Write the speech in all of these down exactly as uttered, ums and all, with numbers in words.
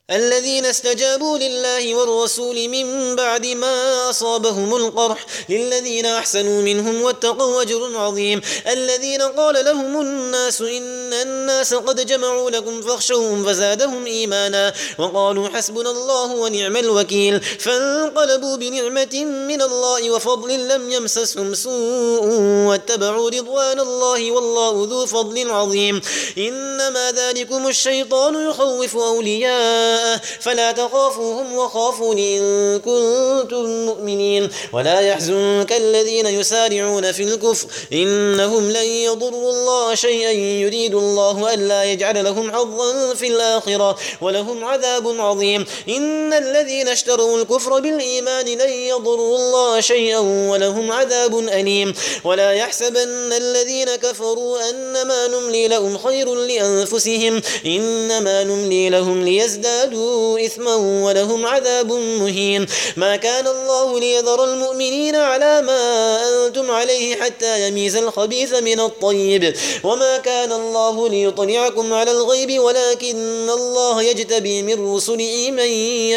الذين استجابوا لله والرسول من بعد ما أصابهم القرح للذين أحسنوا منهم واتقوا أجر عظيم. الذين قال لهم الناس إن الناس قد جمعوا لكم فاخشوهم فزادهم إيمانا وقالوا حسبنا الله ونعم الوكيل. فانقلبوا بنعمة من الله وفضل لم يمسسهم سوء واتبعوا رضوان الله والله ذو فضل عظيم. إنما ذلكم الشيطان يخوف أولياء فلا تخافوهم وخافون إن كنتم مؤمنين. ولا يحزنك الذين يسارعون في الكفر إنهم لن يضروا الله شيئا يريد الله ألا يجعل لهم حظا في الآخرة ولهم عذاب عظيم. إن الذين اشتروا الكفر بالإيمان لن يضروا الله شيئا ولهم عذاب أليم. ولا يحسبن الذين كفروا أنما نملي لهم خير لأنفسهم إنما نملي لهم ليزدادوا إثما ولهم عذاب مهين. ما كان الله ليذر المؤمنين على ما أنتم عليه حتى يميز الخبيث من الطيب وما كان الله ليطلعكم على الغيب ولكن الله يجتبي من رسله من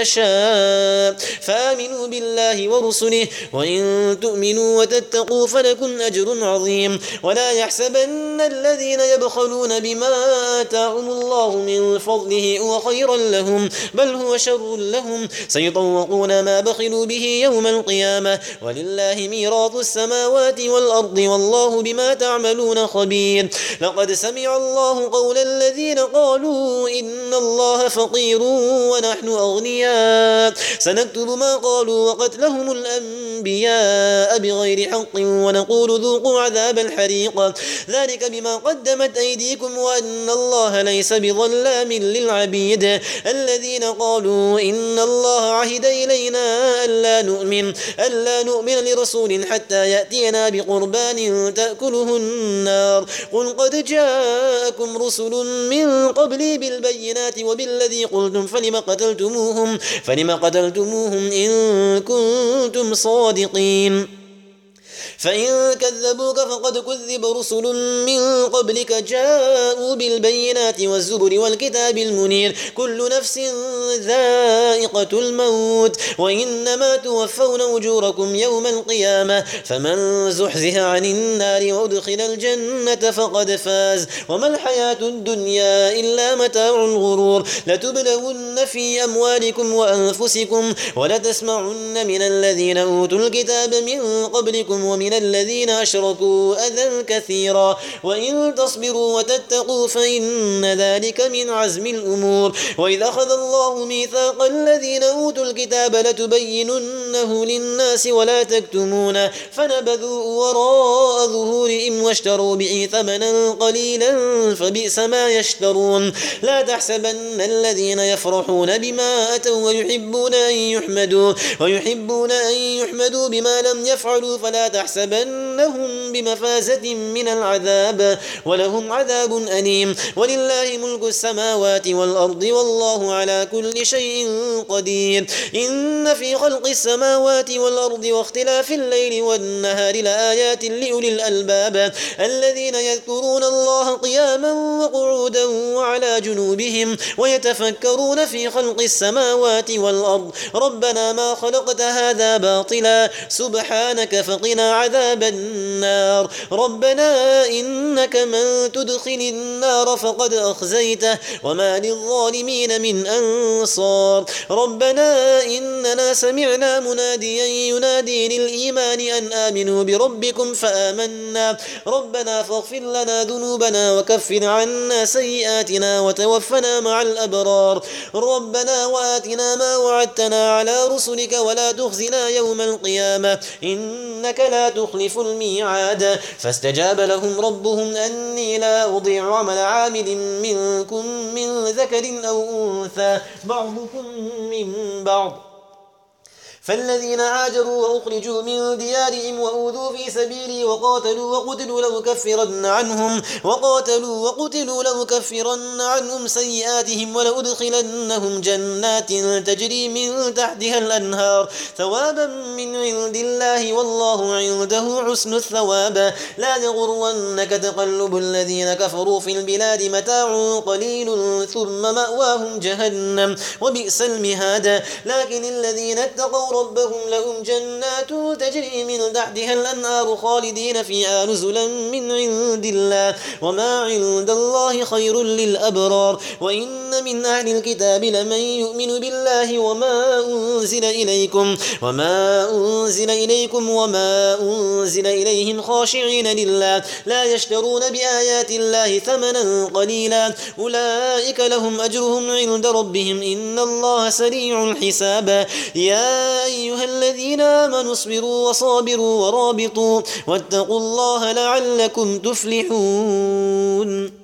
يشاء. فآمنوا بالله ورسله وإن تؤمنوا وتتقوا فلكم أجر عظيم. ولا يحسبن الذين يبخلون بما آتاهم الله من فضله هو خيرا لهم بل هو شر لهم سيطوقون ما بخلوا به يوم القيامة ولله ميراث السماوات والأرض والله بما تعملون خبير. لقد سمع الله قول الذين قالوا إن الله فقير ونحن أغنياء سنكتب ما قالوا وقتلهم الأنبياء بغير حق ونقول ذوقوا عذاب الحريق ذلك بما قدمت أيديكم وأن الله ليس بظلام للعبيد. الذين قالوا إن الله عهد إلينا ألا نؤمن ألا نؤمن لرسول حتى يأتينا بقربان تأكله النار قل قد جاءكم رسل من قبلي بالبينات وبالذي قلتم فلم قتلتموهم فلم قتلتموهم إن كنتم صادقين. فإن كذبوك فقد كذب رسل من قبلك جاءوا بالبينات والزبر والكتاب المنير كل نفس ذائقة الموت وإنما توفون أجوركم يوم القيامة فمن زحزح عن النار وأدخل الجنة فقد فاز وما الحياة الدنيا إلا متاع الغرور. لتبلون في أموالكم وأنفسكم ولتسمعن من الذين أوتوا الكتاب من قبلكم ومن الذين أشركوا أذى كثيرا وإن تصبروا وتتقوا فإن ذلك من عزم الأمور. وإذا أخذ الله ميثاق الذين أوتوا الكتاب لتبيننه للناس ولا تكتمونه فنبذوا وراء ظهورهم واشتروا به ثمنا قليلا فبئس ما يشترون. لا تحسبن الذين يفرحون بما أتوا ويحبون أن يحمدوا ويحبون أن يحمدوا بما لم يفعلوا فلا تحسبنهم بمفازة من العذاب ولهم عذاب أليم. ولله ملك السماوات والأرض والله على كل شيء قدير. إن في خلق السماوات والأرض واختلاف الليل والنهار لآيات لأولي الألباب الذين يذكرون الله قياما وقعودا وعلى جنوبهم ويتفكرون في خلق السماوات والأرض ربنا ما خلقت هذا باطلا سبحانك فقنا عذاب النار. ربنا إنك من تدخل النار فقد أخزيته وما للظالمين من أنصار. ربنا إننا سمعنا مناديا ينادي للإيمان أن آمنوا بربكم فآمنا ربنا فاغفر لنا ذنوبنا وكفر عنا سيئاتنا وتوفنا مع الأبرار. ربنا وآتنا ما وعدتنا على رسلك ولا تخزنا يوم القيامة إنك لا تخلف الميعاد. فاستجاب لهم ربهم أني لا أضيع عمل عامل منكم من ذكر أو أنثى بعضكم من بعض فالذين هاجروا وأخرجوا من ديارهم وأوذوا في سبيلي وقاتلوا وقتلوا لأكفرن عنهم وقاتلوا وقتلوا لأكفرن عنهم سيئاتهم ولأدخلنهم جنات تجري من تحتها الأنهار ثوابا من عند الله والله عنده حسن الثواب لا يغرنك تقلب الذين كفروا في البلاد متاع قليل ثم مأواهم جهنم وبئس المهاد لكن الذين اتقوا ربهم لهم جنات تجري من تحتها الأنهار خالدين فيها نزلا من عند الله وما عند الله خير للأبرار وإن من أهل الكتاب لمن يؤمن بالله وما أنزل إليكم وما أنزل إليكم وما أنزل إليهم خاشعين لله لا يشترون بآيات الله ثمنا قليلا أولئك لهم أجرهم عند ربهم إن الله سريع الحساب يا أيها الذين آمنوا اصبروا وصابروا ورابطوا واتقوا الله لعلكم تفلحون